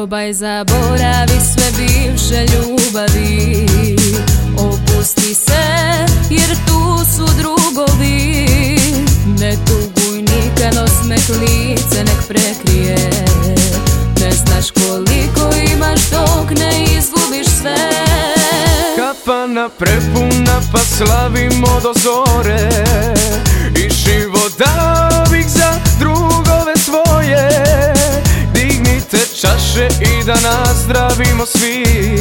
Probaj zaboravi sve bivše ljubavi. Opusti se jer tu su drugovi. Ne tuguj nikad, osmeh lice nek prekrije. Ne znaš koliko imaš dok ne izgubiš sve. Kafana prepuna pa slavimo do zore. I život dao bih za drugove svoje. Dignite čaše i da nazdravimo svi.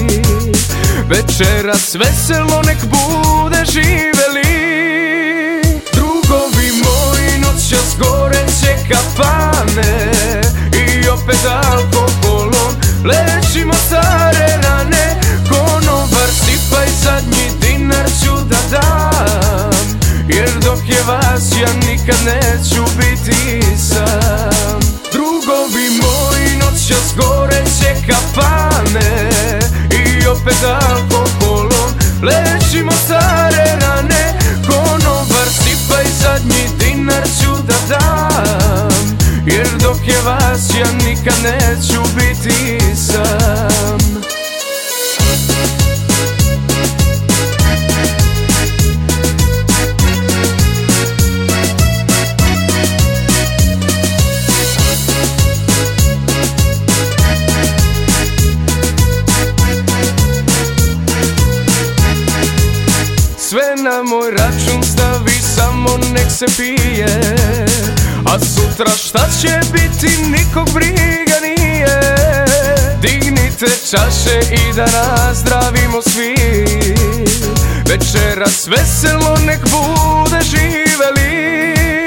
Večeras veselo nek bude, živeli. Drugovi moji, noćas goreće kafane. I opet alkoholom lečimo stare rane. Konobar sipaj, zadnji dinar ću da dam. Jer dok je vas ja nikad neću biti sam. Drugovi moji, noćas goreće kafane. I opet alkoholom lečimo stare rane. Konobar sipaj, zadnji dinar ću da dam. Jer dok je vas ja nikad neću biti sam. Sve na moj račun stavi, samo nek se pije. A sutra šta će biti, nikog briga nije. Dignite čaše i da nazdravimo svi. Večeras veselo nek bude, živeli.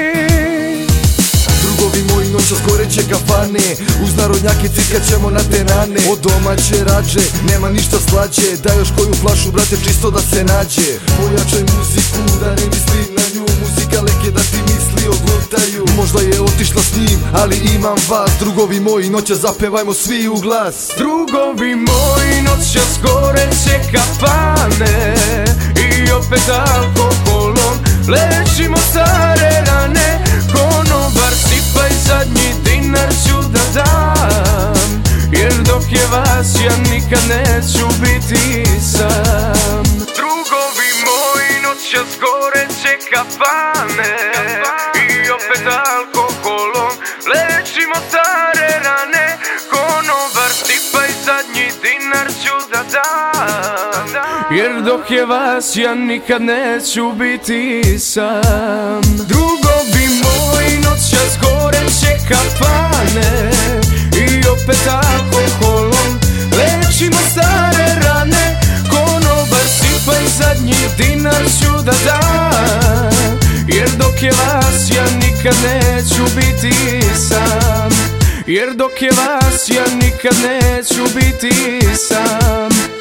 Drugovi moji, noćas goreće kafane. Uz narodnjake cirkat ćemo na te rane. Od domaće rađe, nema ništa slađe. Daj još koju flašu, brate, čisto da se nađe. Pojačaj muziku, da ne misli na nju. Muzika leke da ti misli odlutaju. Možda je otišla s njim, ali imam vas. Drugovi moji, noćas zapevajmo svi u glas. Drugovi moji, noćas goreće kafane. I opet alkoholom lečimo stare rane. Konobar sipaj, zadnji dinar ću da dam. Jer dok je vas ja nikad neću biti sam. Drugovi moji, noćas goreće kafane. I opet alkoholom lečimo stare rane. Konobar sipaj, zadnji dinar ću da dam. Jer dok je vas ja nikad neću biti sam. Drugovi moji, noćas goreće kafane. I opet alkoholom lečimo stare rane. Konobar sipaj, zadnji dinar ću da dam. Jer dok je vas ja nikad neću biti sam. Jer dok je vas ja nikad neću biti sam.